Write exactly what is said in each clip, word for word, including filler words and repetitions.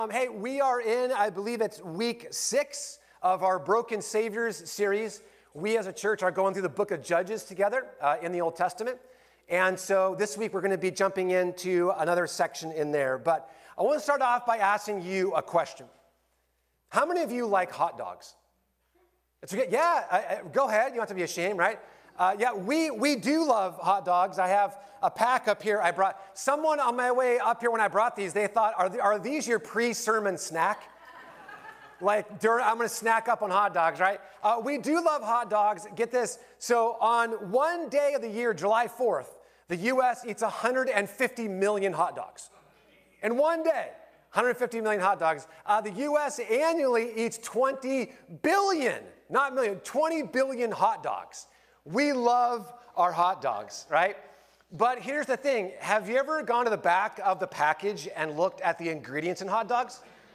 Um, hey, we are in, I believe it's week six of our Broken Saviors series. We as a church are going through the book of Judges together uh, in the Old Testament. And so this week we're going to be jumping into another section in there. But I want to start off by asking you a question. How many of you like hot dogs? It's okay. Yeah, I, I, go ahead. You don't have to be ashamed, right? Uh, yeah, we, we do love hot dogs. I have a pack up here I brought. Someone on my way up here when I brought these, they thought, are, the, are these your pre-sermon snack? Like, during, I'm going to snack up on hot dogs, right? Uh, we do love hot dogs. Get this. So on one day of the year, July fourth, the U S eats one hundred fifty million hot dogs. In one day, one hundred fifty million hot dogs. Uh, the U S annually eats twenty billion, not million, twenty billion hot dogs. We love our hot dogs, right? But here's the thing. Have you ever gone to the back of the package and looked at the ingredients in hot dogs?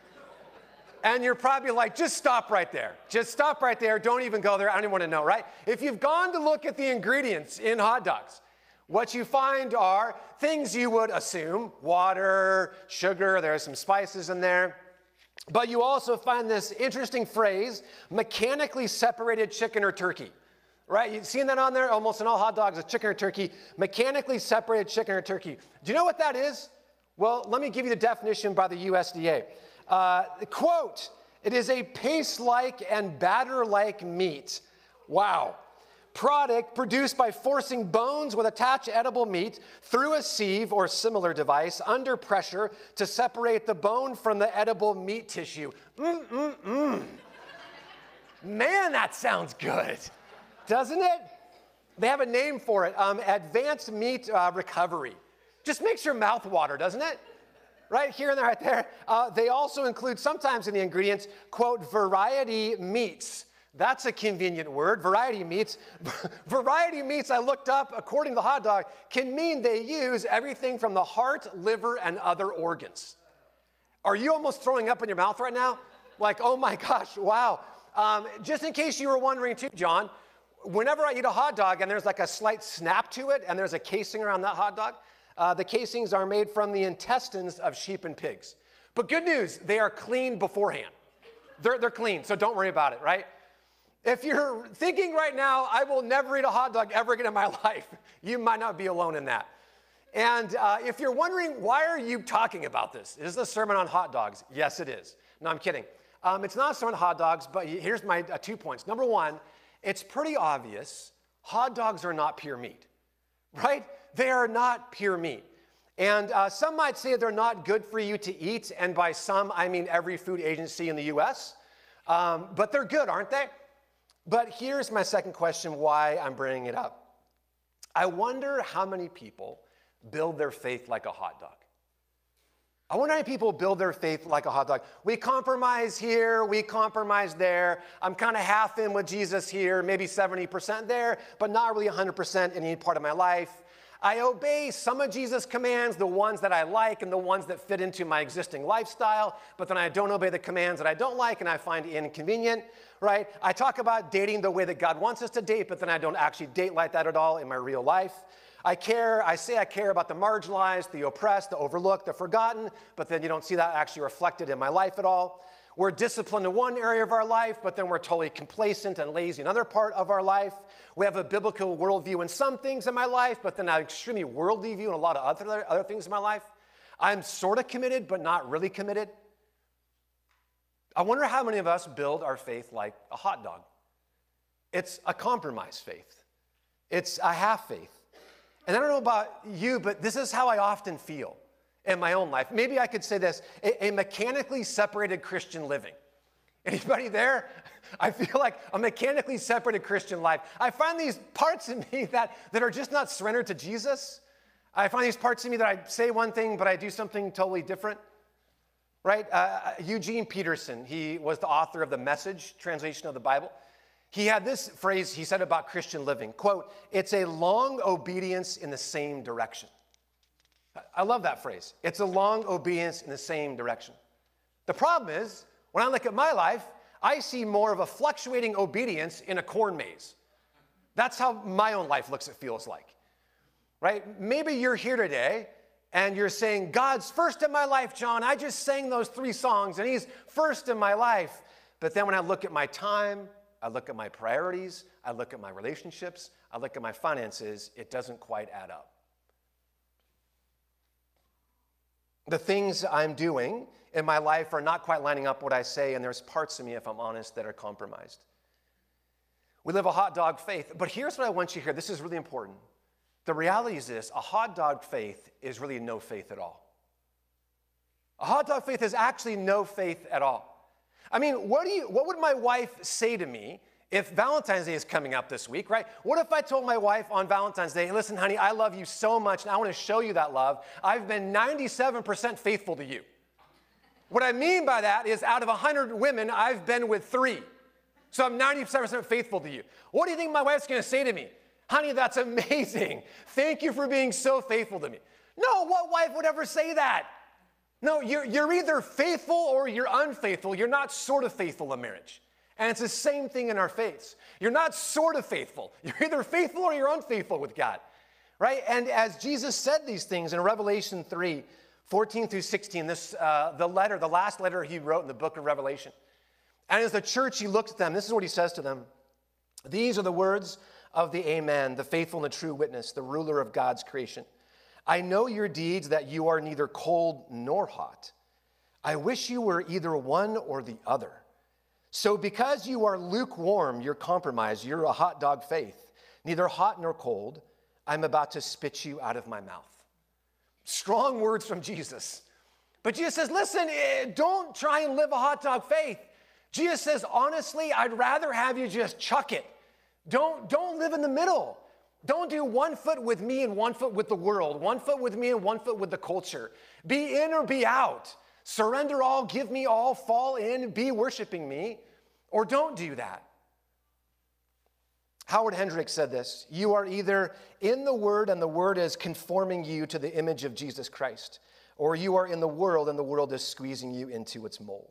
And you're probably like, just stop right there. Just stop right there. Don't even go there. I don't even want to know, right? If you've gone to look at the ingredients in hot dogs, what you find are things you would assume: water, sugar, there's some spices in there. But you also find this interesting phrase, mechanically separated chicken or turkey. Right? You've seen that on there? Almost in all hot dogs, a chicken or turkey, mechanically separated chicken or turkey. Do you know what that is? Well, let me give you the definition by the U S D A. Uh, quote, it is a paste-like and batter-like meat. Wow. Product produced by forcing bones with attached edible meat through a sieve or similar device under pressure to separate the bone from the edible meat tissue. Mm-mm-mm. Man, that sounds good. Doesn't it? They have a name for it, um, advanced meat uh, recovery. Just makes your mouth water, doesn't it? Right here and there, right there. Uh, they also include sometimes in the ingredients, quote, variety meats. That's a convenient word, variety meats. Variety meats, I looked up, according to the hot dog, can mean they use everything from the heart, liver, and other organs. Are you almost throwing up in your mouth right now? Like, oh my gosh, wow. Um, just in case you were wondering too, John, whenever I eat a hot dog and there's like a slight snap to it and there's a casing around that hot dog, uh, the casings are made from the intestines of sheep and pigs. But good news, they are cleaned beforehand. They're, they're clean, so don't worry about it, right? If you're thinking right now, I will never eat a hot dog ever again in my life, you might not be alone in that. And uh, if you're wondering, why are you talking about this? Is this a sermon on hot dogs? Yes, it is. No, I'm kidding. Um, it's not a sermon on hot dogs, but here's my uh, two points. Number one, it's pretty obvious hot dogs are not pure meat, right? They are not pure meat. And uh, some might say they're not good for you to eat, and by some, I mean every food agency in the U S, um, but they're good, aren't they? But here's my second question, why I'm bringing it up. I wonder how many people build their faith like a hot dog. I wonder how many people build their faith like a hot dog. We compromise here, we compromise there. I'm kind of half in with Jesus here, maybe seventy percent there, but not really one hundred percent in any part of my life. I obey some of Jesus' commands, the ones that I like and the ones that fit into my existing lifestyle, but then I don't obey the commands that I don't like and I find inconvenient, right? I talk about dating the way that God wants us to date, but then I don't actually date like that at all in my real life. I care, I say I care about the marginalized, the oppressed, the overlooked, the forgotten, but then you don't see that actually reflected in my life at all. We're disciplined in one area of our life, but then we're totally complacent and lazy in another part of our life. We have a biblical worldview in some things in my life, but then an extremely worldly view in a lot of other, other things in my life. I'm sort of committed, but not really committed. I wonder how many of us build our faith like a hot dog. It's a compromise faith. It's a half faith. And I don't know about you, but this is how I often feel in my own life. Maybe I could say this, a, a mechanically separated Christian living. Anybody there? I feel like a mechanically separated Christian life. I find these parts in me that, that are just not surrendered to Jesus. I find these parts in me that I say one thing, but I do something totally different. Right? Uh, Eugene Peterson, he was the author of the Message translation of the Bible. He had this phrase he said about Christian living, quote, it's a long obedience in the same direction. I love that phrase. It's a long obedience in the same direction. The problem is, when I look at my life, I see more of a fluctuating obedience in a corn maze. That's how my own life looks and feels like, right? Maybe you're here today and you're saying, God's first in my life, John. I just sang those three songs, and he's first in my life. But then when I look at my time, I look at my priorities, I look at my relationships, I look at my finances, it doesn't quite add up. The things I'm doing in my life are not quite lining up what I say, and there's parts of me, if I'm honest, that are compromised. We live a hot dog faith, but here's what I want you to hear. This is really important. The reality is this: a hot dog faith is really no faith at all. A hot dog faith is actually no faith at all. I mean, what do you, what would my wife say to me if Valentine's Day is coming up this week, right? What if I told my wife on Valentine's Day, listen, honey, I love you so much, and I want to show you that love. I've been ninety-seven percent faithful to you. What I mean by that is out of one hundred women, I've been with three. So I'm ninety-seven percent faithful to you. What do you think my wife's going to say to me? Honey, that's amazing. Thank you for being so faithful to me. No, what wife would ever say that? No, you're, you're either faithful or you're unfaithful. You're not sort of faithful in marriage. And it's the same thing in our faiths. You're not sort of faithful. You're either faithful or you're unfaithful with God, right? And as Jesus said these things in Revelation three, fourteen through sixteen, this, uh, the letter, the last letter he wrote in the book of Revelation. And as the church, he looked at them. This is what he says to them. These are the words of the Amen, the faithful and the true witness, the ruler of God's creation. I know your deeds, that you are neither cold nor hot. I wish you were either one or the other. So because you are lukewarm, you're compromised, you're a hot dog faith, neither hot nor cold, I'm about to spit you out of my mouth. Strong words from Jesus. But Jesus says, listen, don't try and live a hot dog faith. Jesus says, honestly, I'd rather have you just chuck it. Don't, don't live in the middle. Don't do one foot with me and one foot with the world, one foot with me and one foot with the culture. Be in or be out. Surrender all, give me all, fall in, be worshiping me, or don't do that. Howard Hendricks said this: you are either in the Word and the Word is conforming you to the image of Jesus Christ, or you are in the world and the world is squeezing you into its mold.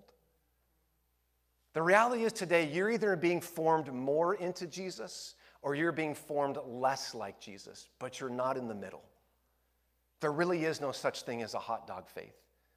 The reality is today, you're either being formed more into Jesus or you're being formed less like Jesus, but you're not in the middle. There really is no such thing as a hot dog faith.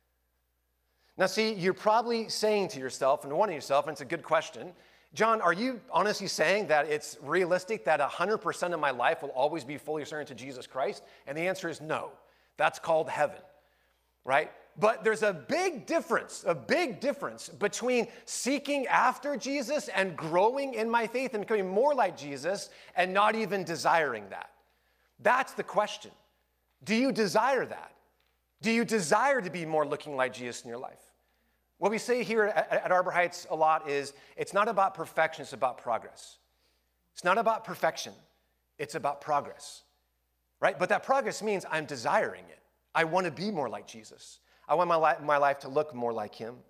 Now, see, you're probably saying to yourself and wondering yourself, and it's a good question, John, are you honestly saying that it's realistic that one hundred percent of my life will always be fully surrendered to Jesus Christ? And the answer is no. That's called heaven, right? But there's a big difference, a big difference between seeking after Jesus and growing in my faith and becoming more like Jesus and not even desiring that. That's the question. Do you desire that? Do you desire to be more looking like Jesus in your life? What we say here at, at Arbor Heights a lot is it's not about perfection, it's about progress. It's not about perfection, it's about progress, right? But that progress means I'm desiring it. I want to be more like Jesus. I want my, li- my life to look more like him.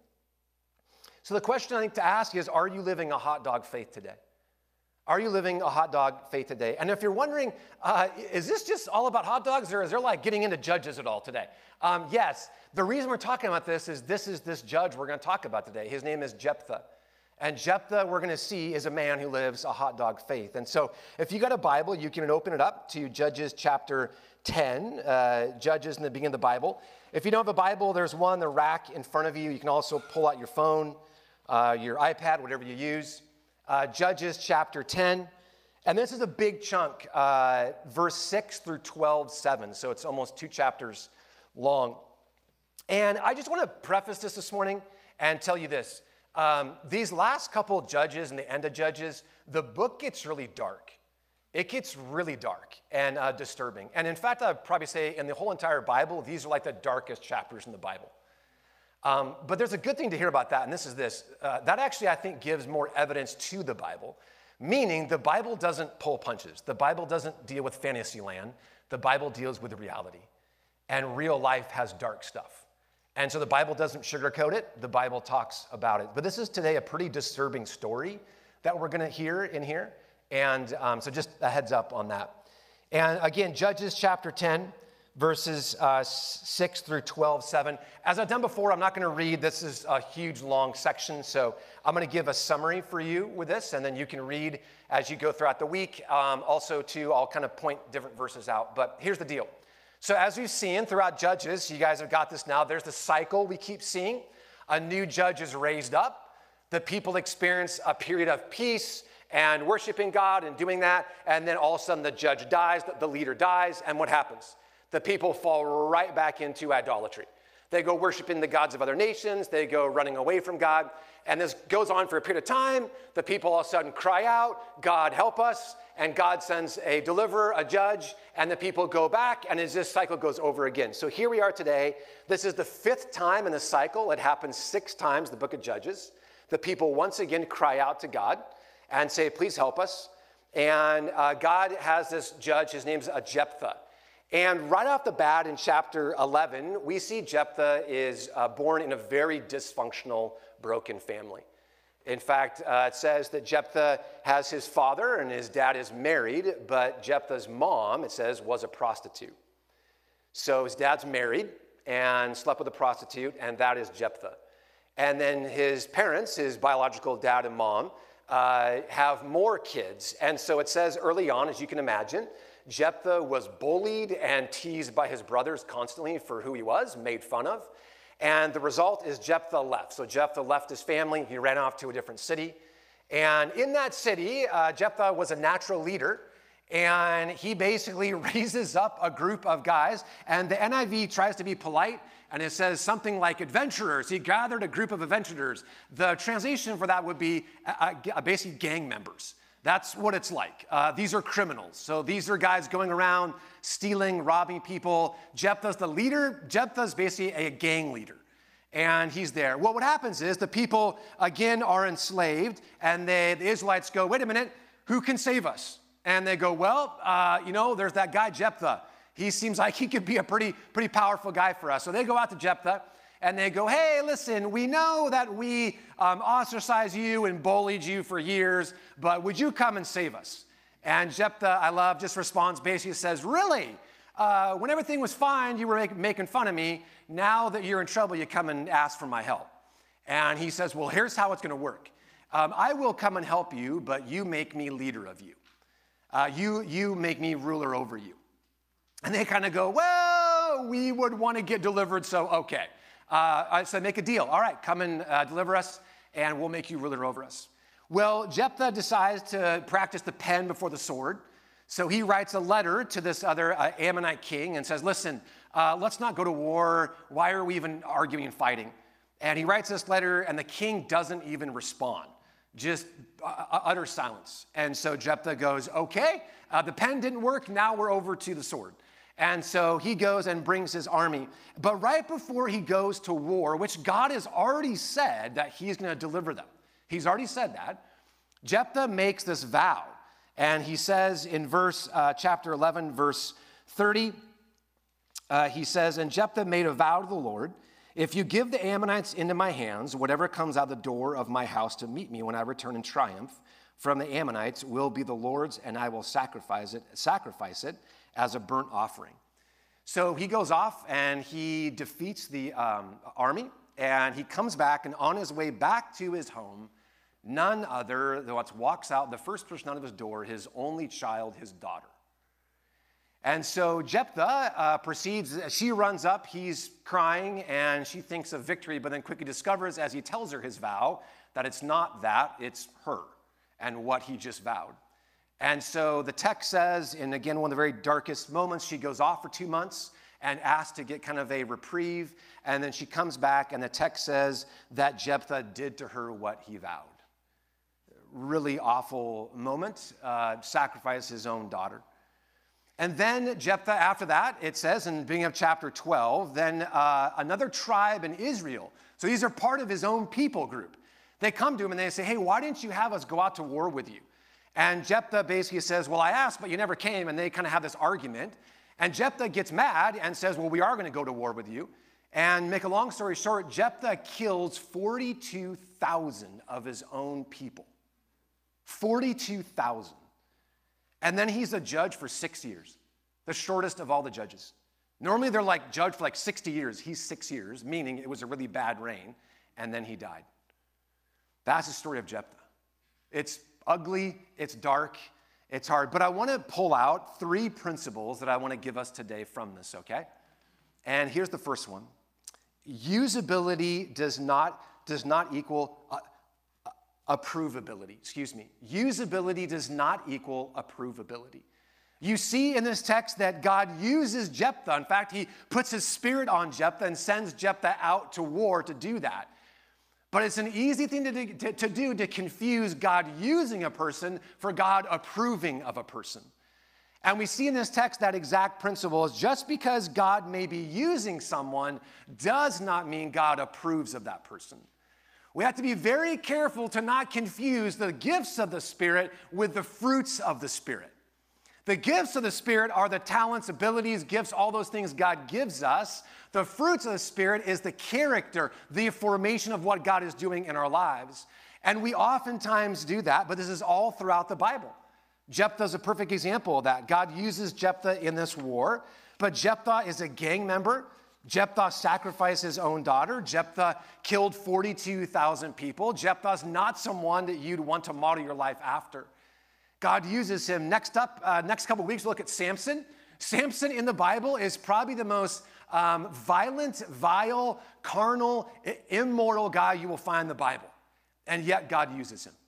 So the question I think to ask is, are you living a hot dog faith today? Are you living a hot dog faith today? And if you're wondering, uh, is this just all about hot dogs, or is there like getting into judges at all today? Um, yes, the reason we're talking about this is this is this judge we're going to talk about today. His name is Jephthah. And Jephthah, we're going to see, is a man who lives a hot dog faith. And so if you got a Bible, you can open it up to Judges chapter ten, uh, Judges in the beginning of the Bible. If you don't have a Bible, there's one in the rack in front of you. You can also pull out your phone, uh, your iPad, whatever you use. Uh, Judges chapter ten. And this is a big chunk, uh, verse six through twelve, seven. So it's almost two chapters long. And I just want to preface this this morning and tell you this. Um, these last couple of Judges and the end of Judges, the book gets really dark. It gets really dark and uh, disturbing. And in fact, I'd probably say in the whole entire Bible, these are like the darkest chapters in the Bible. Um, but there's a good thing to hear about that, and this is this. Uh, that actually, I think, gives more evidence to the Bible, meaning the Bible doesn't pull punches. The Bible doesn't deal with fantasy land. The Bible deals with reality. And real life has dark stuff. And so the Bible doesn't sugarcoat it. The Bible talks about it. But this is today a pretty disturbing story that we're going to hear in here. And um, so just a heads up on that. And again, Judges chapter ten, verses uh, six through twelve, seven. As I've done before, I'm not going to read. This is a huge, long section. So I'm going to give a summary for you with this, and then you can read as you go throughout the week. Um, also, too, I'll kind of point different verses out. But here's the deal. So as we've seen throughout Judges, you guys have got this now, there's the cycle we keep seeing. A new judge is raised up. The people experience a period of peace and worshiping God and doing that. And then all of a sudden the judge dies, the leader dies, and what happens? The people fall right back into idolatry. They go worshiping the gods of other nations. They go running away from God. And this goes on for a period of time. The people all of a sudden cry out, God help us. And God sends a deliverer, a judge, and the people go back. And as this cycle goes over again. So here we are today. This is the fifth time in the cycle. It happens six times, the book of Judges. The people once again cry out to God and say, please help us. And uh, God has this judge. His name's Jephthah. And right off the bat in chapter eleven, we see Jephthah is uh, born in a very dysfunctional, broken family. In fact, uh, it says that Jephthah has his father and his dad is married, but Jephthah's mom, it says, was a prostitute. So his dad's married and slept with a prostitute, and that is Jephthah. And then his parents, his biological dad and mom, uh, have more kids. And so it says early on, as you can imagine, Jephthah was bullied and teased by his brothers constantly for who he was, made fun of. And the result is Jephthah left. So Jephthah left his family. He ran off to a different city. And in that city, uh, Jephthah was a natural leader. And he basically raises up a group of guys. And the N I V tries to be polite. And it says something like adventurers. He gathered a group of adventurers. The translation for that would be uh, uh, basically gang members. That's what it's like. Uh, these are criminals. So these are guys going around stealing, robbing people. Jephthah's the leader. Jephthah's basically a gang leader. And he's there. Well, what happens is the people, again, are enslaved. And they, the Israelites go, wait a minute, who can save us? And they go, well, uh, you know, there's that guy Jephthah. He seems like he could be a pretty, pretty powerful guy for us. So they go out to Jephthah. And they go, hey, listen, we know that we um, ostracized you and bullied you for years, but would you come and save us? And Jephthah, I love, just responds, basically says, really? Uh, when everything was fine, you were make, making fun of me. Now that you're in trouble, you come and ask for my help. And he says, well, here's how it's going to work. Um, I will come and help you, but you make me leader of you. Uh, you, you make me ruler over you. And they kind of go, well, we would want to get delivered, so okay. Uh, I said, make a deal. All right, come and uh, deliver us, and we'll make you ruler over us. Well, Jephthah decides to practice the pen before the sword. So he writes a letter to this other uh, Ammonite king and says, listen, uh, let's not go to war. Why are we even arguing and fighting? And he writes this letter, and the king doesn't even respond. Just uh, utter silence. And so Jephthah goes, okay, uh, the pen didn't work. Now we're over to the sword. And so he goes and brings his army. But right before he goes to war, which God has already said that he's going to deliver them. He's already said that. Jephthah makes this vow. And he says in verse, uh, chapter eleven, verse thirty, uh, he says, and Jephthah made a vow to the Lord, if you give the Ammonites into my hands, whatever comes out the door of my house to meet me when I return in triumph from the Ammonites will be the Lord's, and I will sacrifice it, sacrifice it as a burnt offering. So he goes off and he defeats the um, army, and he comes back, and on his way back to his home, none other than what walks out, the first person out of his door, his only child, his daughter. And so Jephthah uh, proceeds, she runs up, he's crying, and she thinks of victory, but then quickly discovers as he tells her his vow that it's not that, it's her and what he just vowed. And so the text says, and again, one of the very darkest moments, she goes off for two months and asks to get kind of a reprieve. And then she comes back, and the text says that Jephthah did to her what he vowed. Really awful moment, uh, sacrificed his own daughter. And then Jephthah, after that, it says in the beginning of chapter twelve, then uh, another tribe in Israel. So these are part of his own people group. They come to him and they say, hey, why didn't you have us go out to war with you? And Jephthah basically says, well, I asked, but you never came. And they kind of have this argument. And Jephthah gets mad and says, well, we are going to go to war with you. And make a long story short, Jephthah kills forty-two thousand of his own people. forty-two thousand. And then he's a judge for six years, the shortest of all the judges. Normally they're like judge for like sixty years. He's six years, meaning it was a really bad reign. And then he died. That's the story of Jephthah. It's ugly, it's dark, It's hard, but I want to pull out three principles that I want to give us today from this, okay? And here's the first one. Usability does not, does not equal uh, uh, approvability. Excuse me. Usability does not equal approvability. You see in this text that God uses Jephthah. In fact, he puts his spirit on Jephthah and sends Jephthah out to war to do that. But it's an easy thing to do, to, to do to confuse God using a person for God approving of a person. And we see in this text that exact principle is just because God may be using someone does not mean God approves of that person. We have to be very careful to not confuse the gifts of the Spirit with the fruits of the Spirit. The gifts of the Spirit are the talents, abilities, gifts, all those things God gives us. The fruits of the Spirit is the character, the formation of what God is doing in our lives. And we oftentimes do that, but this is all throughout the Bible. Jephthah is a perfect example of that. God uses Jephthah in this war, but Jephthah is a gang member. Jephthah sacrificed his own daughter. Jephthah killed forty-two thousand people. Jephthah's not someone that you'd want to model your life after. God uses him. Next up, uh, next couple of weeks, we'll look at Samson. Samson in the Bible is probably the most um, violent, vile, carnal, immoral guy you will find in the Bible. And yet God uses him.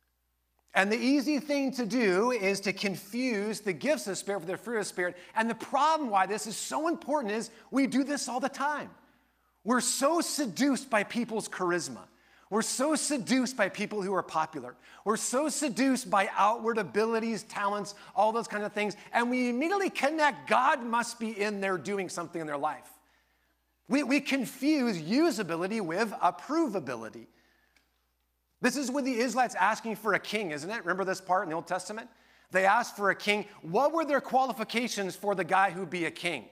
And the easy thing to do is to confuse the gifts of the Spirit with the fruit of the Spirit. And the problem why this is so important is we do this all the time. We're so seduced by people's charisma. We're so seduced by people who are popular. We're so seduced by outward abilities, talents, all those kind of things. And we immediately connect God must be in there doing something in their life. We, we confuse usability with approvability. This is with the Israelites asking for a king, isn't it? Remember this part in the Old Testament? They asked for a king. What were their qualifications for the guy who'd be a king?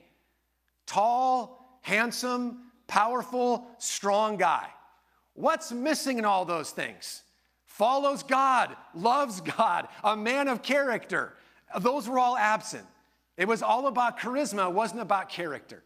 Tall, handsome, powerful, strong guy. What's missing in all those things? Follows God, loves God, a man of character. Those were all absent. It was all about charisma. It wasn't about character.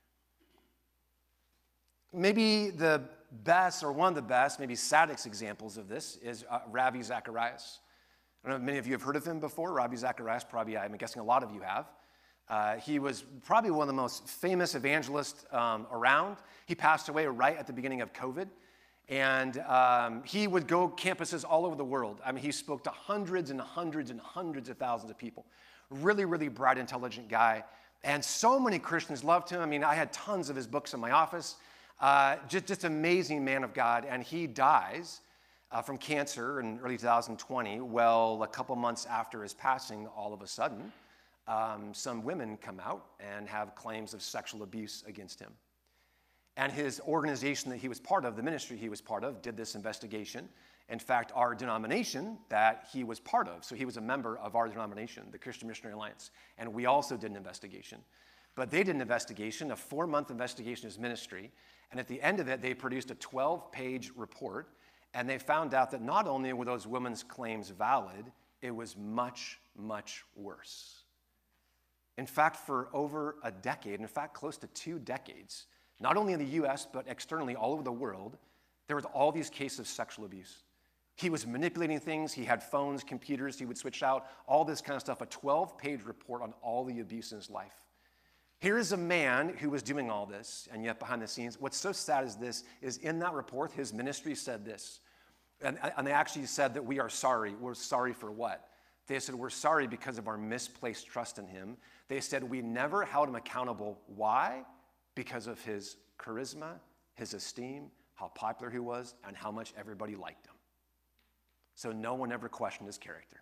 Maybe the best, or one of the best, maybe saddest examples of this is uh, Ravi Zacharias. I don't know if many of you have heard of him before. Ravi Zacharias, probably, I'm guessing a lot of you have. Uh, he was probably one of the most famous evangelists um, around. He passed away right at the beginning of COVID. And um, he would go campuses all over the world. I mean, he spoke to hundreds and hundreds and hundreds of thousands of people. Really, really bright, intelligent guy. And so many Christians loved him. I mean, I had tons of his books in my office. Uh, just, just amazing man of God. And he dies uh, from cancer in early two thousand twenty. Well, a couple months after his passing, all of a sudden, um, some women come out and have claims of sexual abuse against him. And his organization that he was part of, the ministry he was part of, did this investigation. In fact, our denomination that he was part of, so he was a member of our denomination, the Christian Missionary Alliance, and we also did an investigation. But they did an investigation, a four-month investigation of his ministry, and at the end of it, they produced a twelve-page report, and they found out that not only were those women's claims valid, it was much, much worse. In fact, for over a decade, in fact, close to two decades, not only in the U S, but externally all over the world, there was all these cases of sexual abuse. He was manipulating things. He had phones, computers he would switch out, all this kind of stuff, a twelve-page report on all the abuse in his life. Here is a man who was doing all this, and yet behind the scenes, what's so sad is this, is in that report, his ministry said this, and, and they actually said that we are sorry. We're sorry for what? They said, we're sorry because of our misplaced trust in him. They said, we never held him accountable. Why? Because of his charisma, his esteem, how popular he was, and how much everybody liked him. So no one ever questioned his character.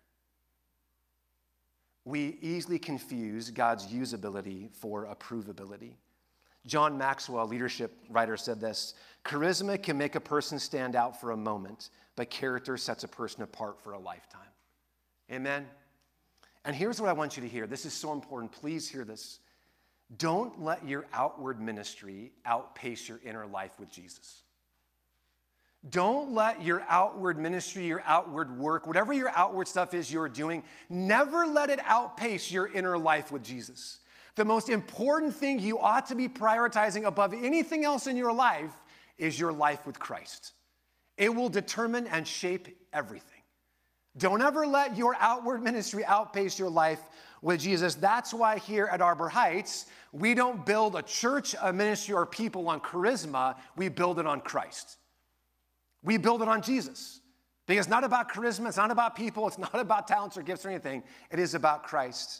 We easily confuse God's usability for approvability. John Maxwell, leadership writer, said this, charisma can make a person stand out for a moment, but character sets a person apart for a lifetime. Amen? And here's what I want you to hear. This is so important. Please hear this. Don't let your outward ministry outpace your inner life with Jesus. Don't let your outward ministry, your outward work, whatever your outward stuff is you're doing, never let it outpace your inner life with Jesus. The most important thing you ought to be prioritizing above anything else in your life is your life with Christ. It will determine and shape everything. Don't ever let your outward ministry outpace your life with Jesus. That's why here at Arbor Heights, we don't build a church, a ministry, or people on charisma. We build it on Christ. We build it on Jesus. Because it's not about charisma, it's not about people, it's not about talents or gifts or anything. It is about Christ.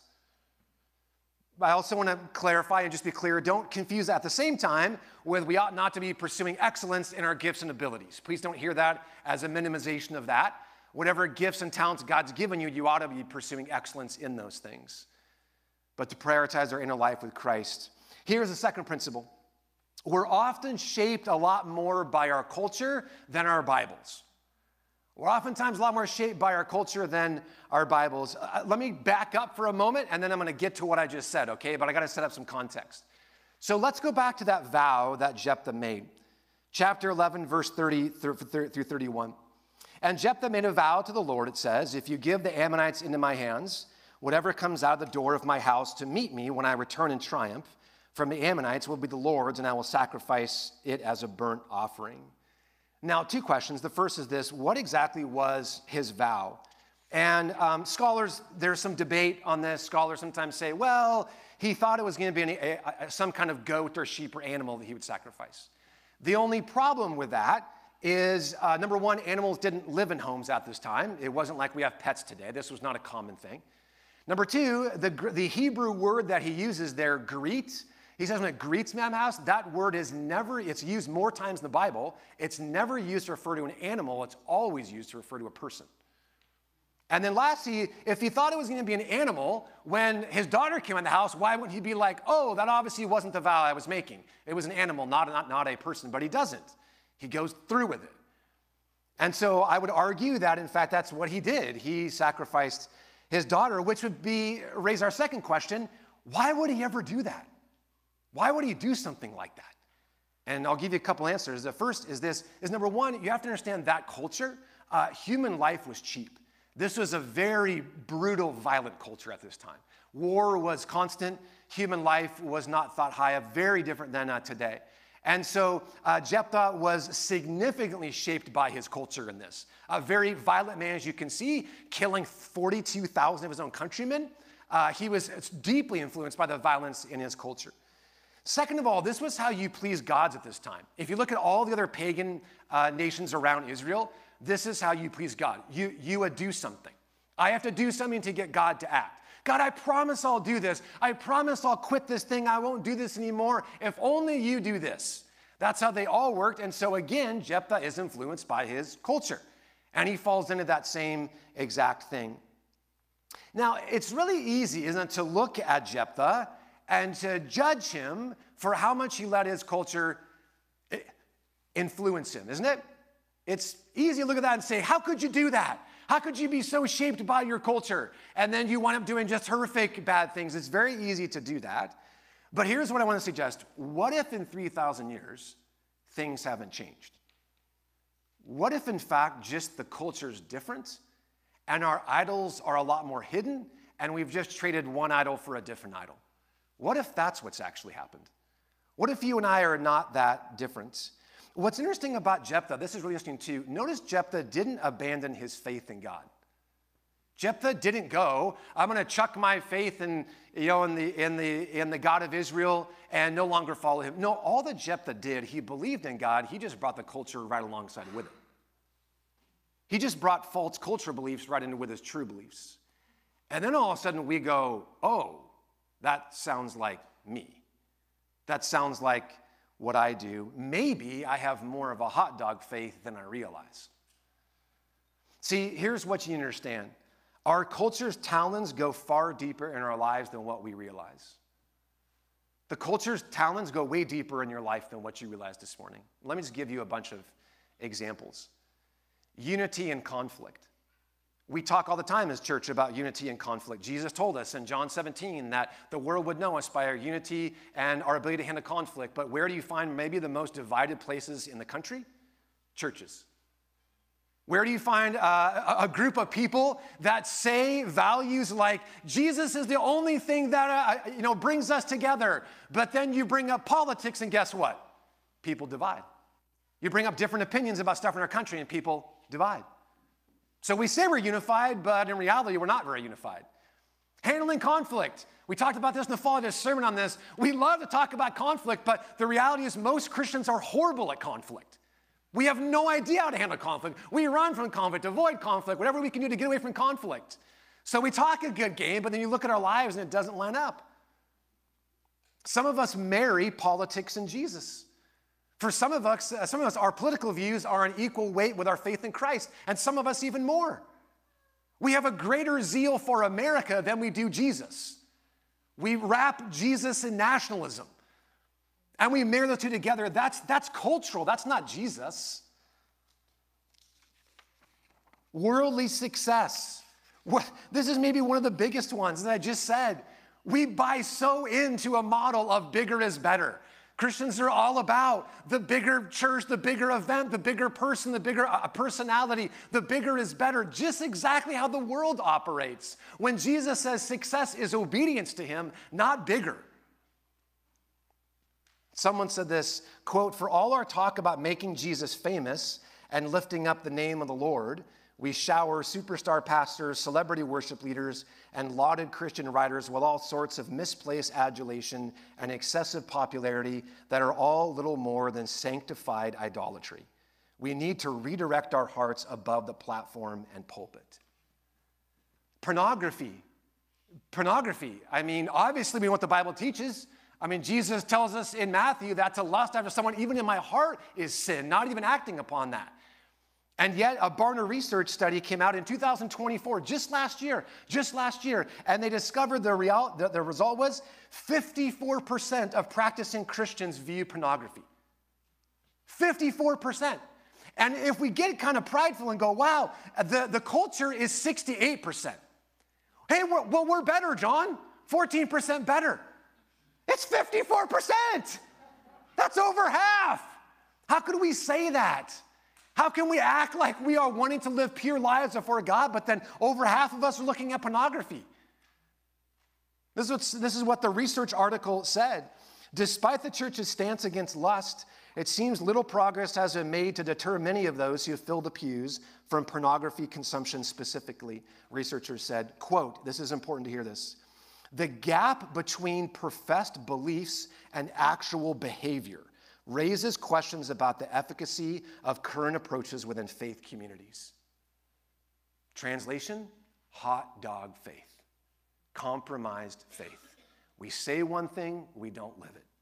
I also want to clarify and just be clear, don't confuse at the same time with we ought not to be pursuing excellence in our gifts and abilities. Please don't hear that as a minimization of that. Whatever gifts and talents God's given you, you ought to be pursuing excellence in those things. But to prioritize our inner life with Christ. Here's the second principle. We're often shaped a lot more by our culture than our Bibles. We're oftentimes a lot more shaped by our culture than our Bibles. Uh, let me back up for a moment, and then I'm going to get to what I just said, okay? But I got to set up some context. So let's go back to that vow that Jephthah made. Chapter eleven, verse thirty through thirty-one. And Jephthah made a vow to the Lord, it says, if you give the Ammonites into my hands, whatever comes out of the door of my house to meet me when I return in triumph from the Ammonites will be the Lord's, and I will sacrifice it as a burnt offering. Now, two questions. The first is this: what exactly was his vow? And um, scholars, there's some debate on this. Scholars sometimes say, well, he thought it was going to be an, a, a, some kind of goat or sheep or animal that he would sacrifice. The only problem with that is, uh, number one, animals didn't live in homes at this time. It wasn't like we have pets today. This was not a common thing. Number two, the, the Hebrew word that he uses there, greet, he says when it greets me at my house, that word is never, it's used more times in the Bible. It's never used to refer to an animal. It's always used to refer to a person. And then lastly, if he thought it was going to be an animal, when his daughter came in the house, why wouldn't he be like, oh, that obviously wasn't the vow I was making. It was an animal, not, not, not a person. But he doesn't. He goes through with it. And so I would argue that, in fact, that's what he did. He sacrificed his daughter, which would be raise our second question: why would he ever do that? Why would he do something like that? And I'll give you a couple answers. The first is this, is number one, you have to understand that culture, uh, human life was cheap. This was a very brutal, violent culture at this time. War was constant. Human life was not thought high of, very different than uh, today. And so uh, Jephthah was significantly shaped by his culture in this. A very violent man, as you can see, killing forty-two thousand of his own countrymen. Uh, he was deeply influenced by the violence in his culture. Second of all, this was how you please gods at this time. If you look at all the other pagan uh, nations around Israel, this is how you please God. You, you would do something. I have to do something to get God to act. God, I promise I'll do this. I promise I'll quit this thing. I won't do this anymore. If only you do this. That's how they all worked. And so again, Jephthah is influenced by his culture. And he falls into that same exact thing. Now, it's really easy, isn't it, to look at Jephthah and to judge him for how much he let his culture influence him, isn't it? It's easy to look at that and say, how could you do that? How could you be so shaped by your culture? And then you wind up doing just horrific bad things. It's very easy to do that. But here's what I want to suggest. What if in three thousand years, things haven't changed? What if, in fact, just the culture's different and our idols are a lot more hidden and we've just traded one idol for a different idol? What if that's what's actually happened? What if you and I are not that different? What's interesting about Jephthah, this is really interesting too, notice Jephthah didn't abandon his faith in God. Jephthah didn't go, I'm going to chuck my faith in, you know, in, the, in, the, in the God of Israel and no longer follow him. No, all that Jephthah did, he believed in God. He just brought the culture right alongside with it. He just brought false cultural beliefs right into with his true beliefs. And then all of a sudden we go, oh, that sounds like me. That sounds like what I do. Maybe I have more of a hot dog faith than I realize. See, here's what you understand. Our culture's talons go far deeper in our lives than what we realize. The culture's talons go way deeper in your life than what you realized this morning. Let me just give you a bunch of examples. Unity and conflict. We talk all the time as church about unity and conflict. Jesus told us in John seventeen that the world would know us by our unity and our ability to handle conflict. But where do you find maybe the most divided places in the country? Churches. Where do you find uh, a group of people that say values like Jesus is the only thing that uh, you know brings us together? But then you bring up politics and guess what? People divide. You bring up different opinions about stuff in our country and people divide. So we say we're unified, but in reality, we're not very unified. Handling conflict. We talked about this in the fall. I did a sermon on this. We love to talk about conflict, but the reality is most Christians are horrible at conflict. We have no idea how to handle conflict. We run from conflict, avoid conflict, whatever we can do to get away from conflict. So we talk a good game, but then you look at our lives and it doesn't line up. Some of us marry politics and Jesus. For some of us, uh, some of us, our political views are on equal weight with our faith in Christ, and some of us even more. We have a greater zeal for America than we do Jesus. We wrap Jesus in nationalism, and we marry the two together. That's, that's cultural. That's not Jesus. Worldly success. What, this is maybe one of the biggest ones that I just said. We buy so into a model of bigger is better. Christians are all about the bigger church, the bigger event, the bigger person, the bigger uh, personality. The bigger is better, just exactly how the world operates. When Jesus says success is obedience to him, not bigger. Someone said this, quote, "For all our talk about making Jesus famous and lifting up the name of the Lord, we shower superstar pastors, celebrity worship leaders, and lauded Christian writers with all sorts of misplaced adulation and excessive popularity that are all little more than sanctified idolatry. We need to redirect our hearts above the platform and pulpit." Pornography. Pornography. I mean, obviously we know what the Bible teaches. I mean, Jesus tells us in Matthew that to lust after someone, even in my heart, is sin, not even acting upon that. And yet a Barna Research study came out in two thousand twenty-four, just last year, just last year, and they discovered the, real, the, the result was fifty-four percent of practicing Christians view pornography. fifty-four percent. And if we get kind of prideful and go, wow, the, the culture is sixty-eight percent. Hey, we're, well, we're better, John. fourteen percent better. It's fifty-four percent. That's over half. How could we say that? How can we act like we are wanting to live pure lives before God, but then over half of us are looking at pornography? This is what, this is what the research article said. Despite the church's stance against lust, it seems little progress has been made to deter many of those who fill the pews from pornography consumption specifically. Researchers said, quote, this is important to hear this, "The gap between professed beliefs and actual behavior raises questions about the efficacy of current approaches within faith communities." Translation, hot dog faith, compromised faith. We say one thing, we don't live it.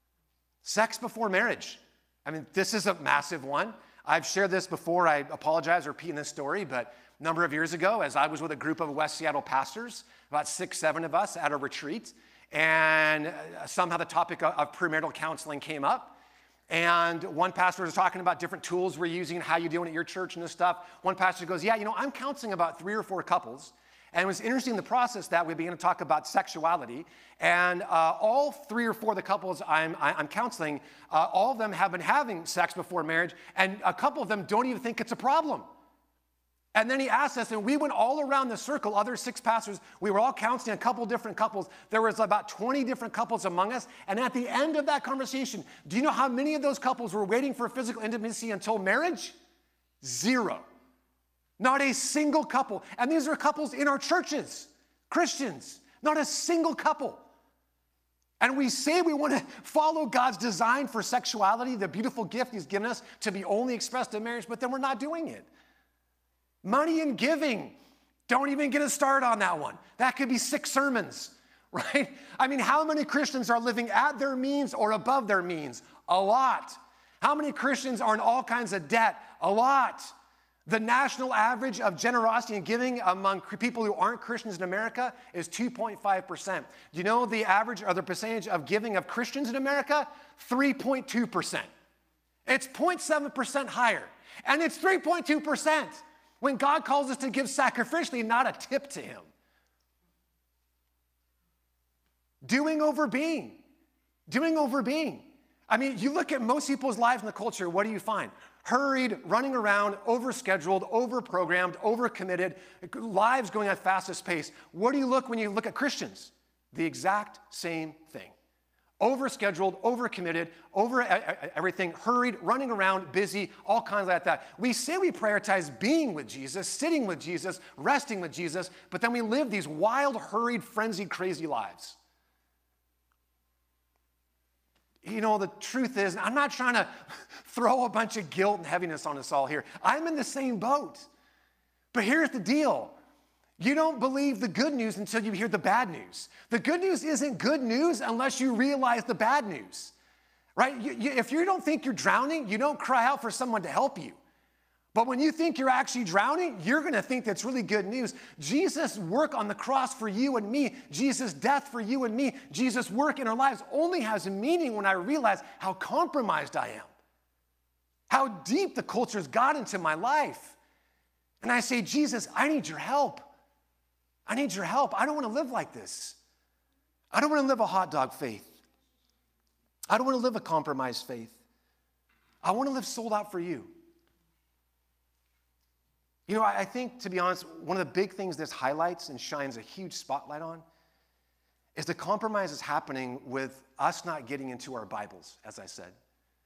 Sex before marriage. I mean, this is a massive one. I've shared this before. I apologize for repeating this story, but a number of years ago, as I was with a group of West Seattle pastors, about six, seven of us at a retreat, and somehow the topic of premarital counseling came up. And one pastor was talking about different tools we're using and how you're doing at your church and this stuff. One pastor goes, yeah, you know, I'm counseling about three or four couples. And it was interesting in the process that we began to talk about sexuality. And uh, all three or four of the couples I'm, I'm counseling, uh, all of them have been having sex before marriage. And a couple of them don't even think it's a problem. And then he asked us, and we went all around the circle, other six pastors. We were all counseling a couple different couples. There was about twenty different couples among us. And at the end of that conversation, do you know how many of those couples were waiting for physical intimacy until marriage? Zero. Not a single couple. And these are couples in our churches, Christians. Not a single couple. And we say we want to follow God's design for sexuality, the beautiful gift he's given us to be only expressed in marriage, but then we're not doing it. Money and giving. Don't even get us started on that one. That could be six sermons, right? I mean, how many Christians are living at their means or above their means? A lot. How many Christians are in all kinds of debt? A lot. The national average of generosity and giving among people who aren't Christians in America is two point five percent. Do you know the average or the percentage of giving of Christians in America? three point two percent. It's zero point seven percent higher. And it's three point two percent. When God calls us to give sacrificially, not a tip to him. Doing over being. Doing over being. I mean, you look at most people's lives in the culture, what do you find? Hurried, running around, overscheduled, overprogrammed, overcommitted, lives going at fastest pace. What do you look when you look at Christians? The exact same thing. Overscheduled, overcommitted, over everything, hurried, running around, busy, all kinds like that. We say we prioritize being with Jesus, sitting with Jesus, resting with Jesus, but then we live these wild, hurried, frenzied, crazy lives. You know, the truth is, I'm not trying to throw a bunch of guilt and heaviness on us all here. I'm in the same boat. But here's the deal. You don't believe the good news until you hear the bad news. The good news isn't good news unless you realize the bad news, right? You, you, if you don't think you're drowning, you don't cry out for someone to help you. But when you think you're actually drowning, you're going to think that's really good news. Jesus' work on the cross for you and me, Jesus' death for you and me, Jesus' work in our lives only has a meaning when I realize how compromised I am, how deep the culture's got into my life. And I say, Jesus, I need your help. I need your help. I don't want to live like this. I don't want to live a hot dog faith. I don't want to live a compromised faith. I want to live sold out for you. You know, I think, to be honest, one of the big things this highlights and shines a huge spotlight on is the compromise is happening with us not getting into our Bibles, as I said.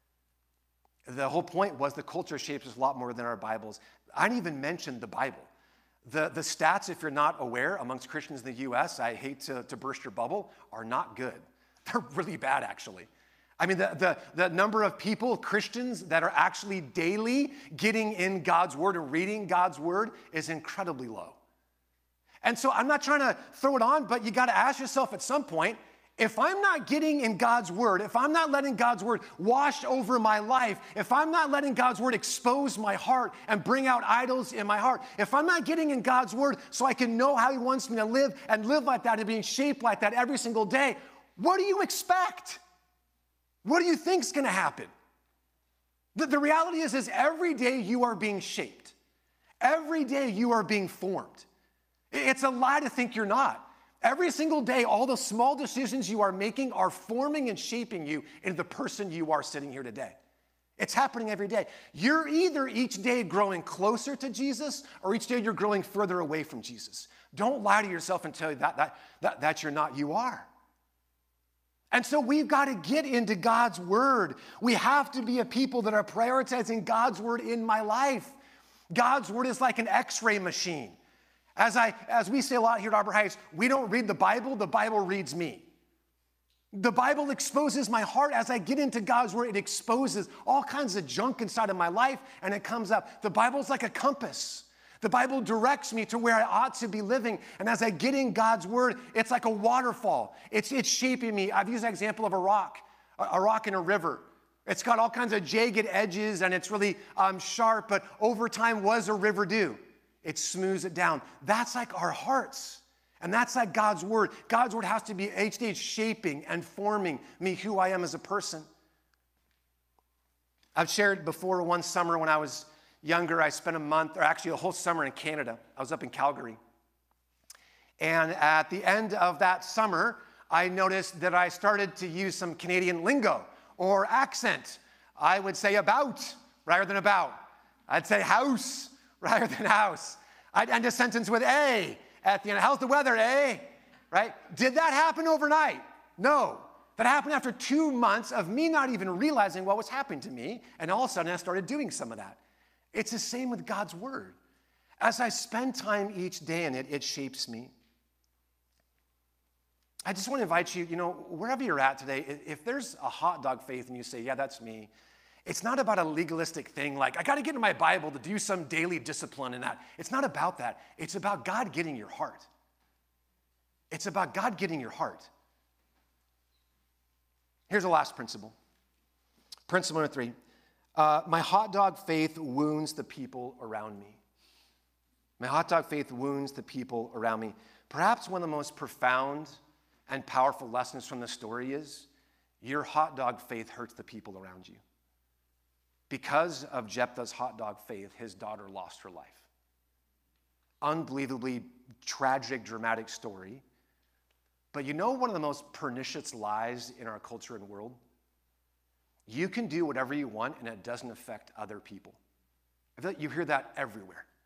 The whole point was the culture shapes us a lot more than our Bibles. I didn't even mention the Bible. The, the stats, if you're not aware, amongst Christians in the U S, I hate to, to burst your bubble, are not good. They're really bad, actually. I mean, the, the, the number of people, Christians, that are actually daily getting in God's word and reading God's word is incredibly low. And so I'm not trying to throw it on, but you got to ask yourself at some point, if I'm not getting in God's word, if I'm not letting God's word wash over my life, if I'm not letting God's word expose my heart and bring out idols in my heart, if I'm not getting in God's word so I can know how he wants me to live and live like that and being shaped like that every single day, what do you expect? What do you think is going to happen? The, the reality is, is every day you are being shaped. Every day you are being formed. It's a lie to think you're not. Every single day, all the small decisions you are making are forming and shaping you into the person you are sitting here today. It's happening every day. You're either each day growing closer to Jesus or each day you're growing further away from Jesus. Don't lie to yourself and tell you that, that, that, that you're not. You are. And so we've got to get into God's word. We have to be a people that are prioritizing God's word in my life. God's word is like an x-ray machine. As I, as we say a lot here at Arbor Heights, we don't read the Bible, the Bible reads me. The Bible exposes my heart. As I get into God's word, it exposes all kinds of junk inside of my life, and it comes up. The Bible's like a compass. The Bible directs me to where I ought to be living, and as I get in God's word, it's like a waterfall. It's, it's shaping me. I've used an example of a rock, a, a rock in a river. It's got all kinds of jagged edges, and it's really um, sharp, but over time, what does a river do? It smooths it down. That's like our hearts. And that's like God's word. God's word has to be each day shaping and forming me, who I am as a person. I've shared before, one summer when I was younger, I spent a month, or actually a whole summer in Canada. I was up in Calgary. And at the end of that summer, I noticed that I started to use some Canadian lingo or accent. I would say about rather than about. I'd say house rather than house. I'd end a sentence with a at the end. How's the weather, eh? Right? Did that happen overnight? No. That happened after two months of me not even realizing what was happening to me, and all of a sudden I started doing some of that. It's the same with God's word. As I spend time each day in it, it shapes me. I just want to invite you, you know, wherever you're at today, if there's a hot dog faith and you say, yeah, that's me, it's not about a legalistic thing like, I got to get in my Bible to do some daily discipline in that. It's not about that. It's about God getting your heart. It's about God getting your heart. Here's the last principle. Principle number three. Uh, my hot dog faith wounds the people around me. My hot dog faith wounds the people around me. Perhaps one of the most profound and powerful lessons from the story is your hot dog faith hurts the people around you. Because of Jephthah's hot dog faith, his daughter lost her life. Unbelievably tragic, dramatic story. But you know one of the most pernicious lies in our culture and world? You can do whatever you want and it doesn't affect other people. I feel like you hear that everywhere.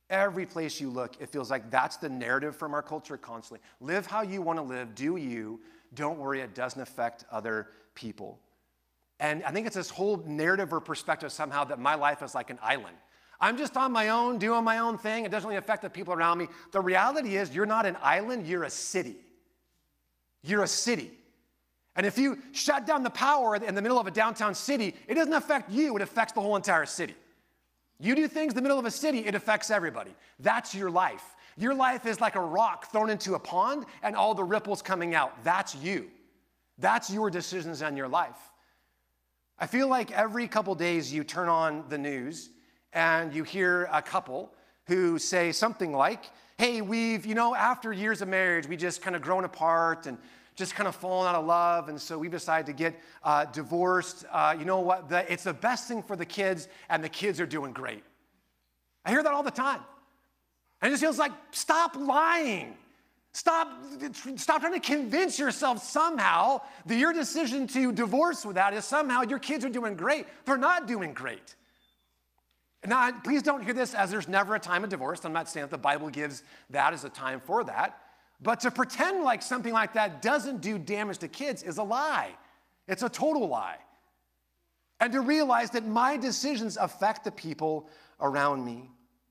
Every place you look, it feels like that's the narrative from our culture constantly. Live how you want to live. Do you. Don't worry, it doesn't affect other people. And I think it's this whole narrative or perspective somehow that my life is like an island. I'm just on my own, doing my own thing. It doesn't really affect the people around me. The reality is you're not an island, you're a city. You're a city. And if you shut down the power in the middle of a downtown city, it doesn't affect you, it affects the whole entire city. You do things in the middle of a city, it affects everybody. That's your life. Your life is like a rock thrown into a pond and all the ripples coming out. That's you. That's your decisions in your life. I feel like every couple days you turn on the news and you hear a couple who say something like, hey, we've, you know, after years of marriage, we just kind of grown apart and just kind of fallen out of love, and so we've decided to get uh, divorced. Uh, you know what? The, it's the best thing for the kids, and the kids are doing great. I hear that all the time. And it just feels like, stop lying. Stop, stop trying to convince yourself somehow that your decision to divorce with that is somehow your kids are doing great. They're not doing great. Now, please don't hear this as there's never a time of divorce. I'm not saying that the Bible gives that as a time for that. But to pretend like something like that doesn't do damage to kids is a lie. It's a total lie. And to realize that my decisions affect the people around me.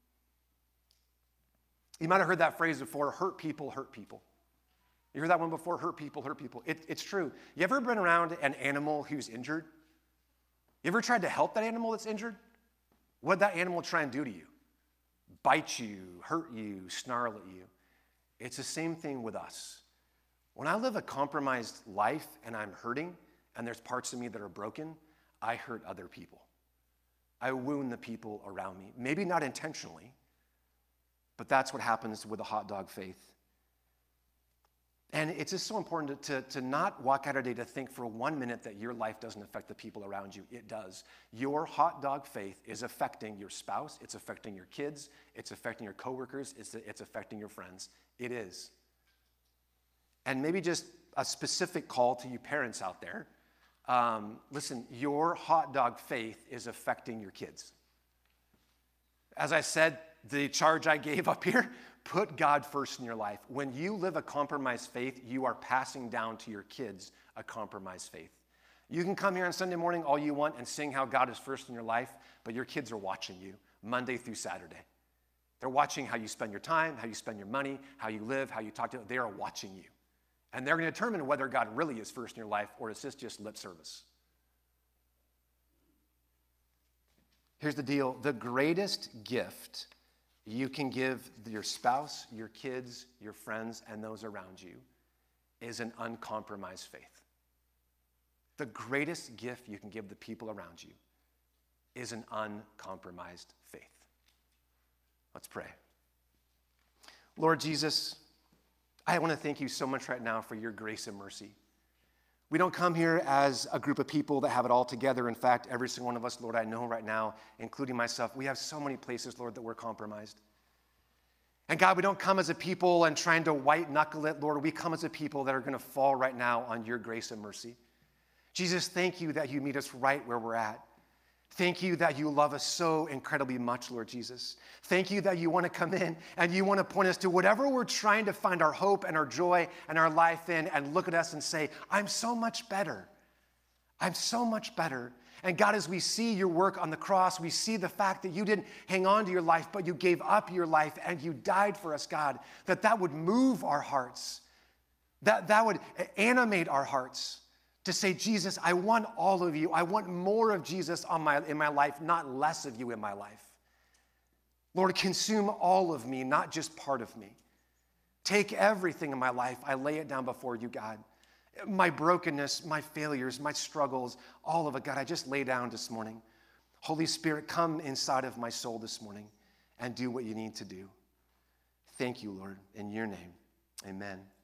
You might have heard that phrase before, hurt people, hurt people. You heard that one before, hurt people, hurt people. It, it's true. You ever been around an animal who's injured? You ever tried to help that animal that's injured? What'd that animal try and do to you? Bite you, hurt you, snarl at you. It's the same thing with us. When I live a compromised life and I'm hurting and there's parts of me that are broken, I hurt other people. I wound the people around me. Maybe not intentionally, but that's what happens with a hot dog faith. And it's just so important to, to, to not walk out a day to think for one minute that your life doesn't affect the people around you. It does. Your hot dog faith is affecting your spouse. It's affecting your kids. It's affecting your coworkers. It's, it's affecting your friends. It is. And maybe just a specific call to you parents out there. Um, listen, your hot dog faith is affecting your kids. As I said, the charge I gave up here, put God first in your life. When you live a compromised faith, you are passing down to your kids a compromised faith. You can come here on Sunday morning all you want and sing how God is first in your life, but your kids are watching you Monday through Saturday. They're watching how you spend your time, how you spend your money, how you live, how you talk to them. They are watching you. And they're going to determine whether God really is first in your life or is this just lip service. Here's the deal. The greatest gift you can give your spouse, your kids, your friends, and those around you is an uncompromised faith. The greatest gift you can give the people around you is an uncompromised faith. Let's pray. Lord Jesus, I want to thank you so much right now for your grace and mercy. We don't come here as a group of people that have it all together. In fact, every single one of us, Lord, I know right now, including myself, we have so many places, Lord, that we're compromised. And God, we don't come as a people and trying to white knuckle it, Lord. We come as a people that are going to fall right now on your grace and mercy. Jesus, thank you that you meet us right where we're at. Thank you that you love us so incredibly much, Lord Jesus. Thank you that you want to come in and you want to point us to whatever we're trying to find our hope and our joy and our life in, and look at us and say, I'm so much better. I'm so much better. And God, as we see your work on the cross, we see the fact that you didn't hang on to your life, but you gave up your life and you died for us, God, that that would move our hearts, that that would animate our hearts. To say, Jesus, I want all of you. I want more of Jesus on my, in my life, not less of you in my life. Lord, consume all of me, not just part of me. Take everything in my life. I lay it down before you, God. My brokenness, my failures, my struggles, all of it, God, I just lay down this morning. Holy Spirit, come inside of my soul this morning and do what you need to do. Thank you, Lord, in your name. Amen.